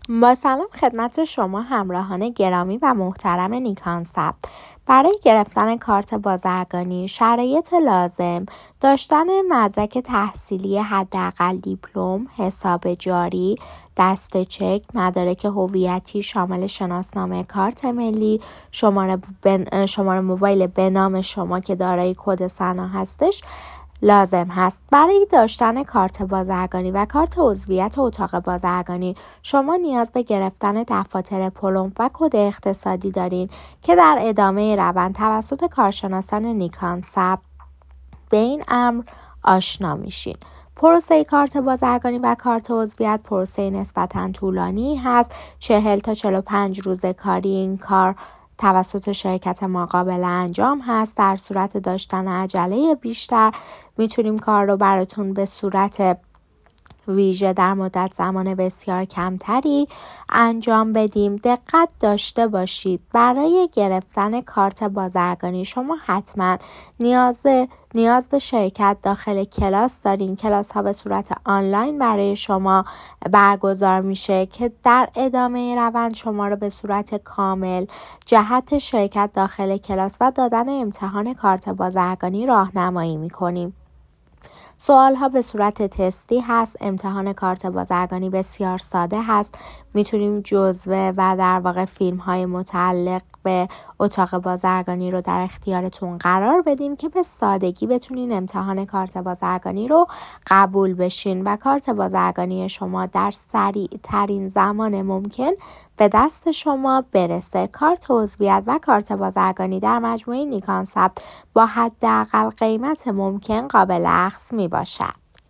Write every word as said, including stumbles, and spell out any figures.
با سلام خدمت شما همراهان گرامی و محترم نیکان ثبت. برای گرفتن کارت بازرگانی شرایط لازم: داشتن مدرک تحصیلی حداقل دیپلم، حساب جاری، دسته چک، مدارک هویتی شامل شناسنامه کارت ملی، شماره, بن... شماره موبایل به نام شما که دارای کد سنا هستش لازم هست. برای داشتن کارت بازرگانی و کارت عضویت اتاق بازرگانی شما نیاز به گرفتن دفاتر پلم و کد اقتصادی دارین که در ادامه روند توسط کارشناسان نیکان ثبت به این امر آشنا میشین. پروسه کارت بازرگانی و کارت عضویت پروسه نسبتاً طولانی هست. چهل تا چهل و پنج روز کاری این کار توسط شرکت ما قابل انجام هست. در صورت داشتن عجله بیشتر میتونیم کار رو براتون به صورت ویژه در مدت زمان بسیار کمتری انجام بدیم. دقت داشته باشید برای گرفتن کارت بازرگانی شما حتما نیاز نیاز به شرکت داخل کلاس دارین. کلاس ها به صورت آنلاین برای شما برگزار میشه که در ادامه روند شما رو به صورت کامل جهت شرکت داخل کلاس و دادن امتحان کارت بازرگانی راهنمایی میکنیم. سوال ها به صورت تستی هست. امتحان کارت بازرگانی بسیار ساده هست. میتونیم جزوه و در واقع فیلم های متعلق به اتاق بازرگانی رو در اختیارتون قرار بدیم که به سادگی بتونین امتحان کارت بازرگانی رو قبول بشین و کارت بازرگانی شما در سریع ترین زمان ممکن به دست شما برسه. کارت عضویت و کارت بازرگانی در مجموعه نیکان ثبت با حداقل قیمت ممکن قابل اخذ می باشد.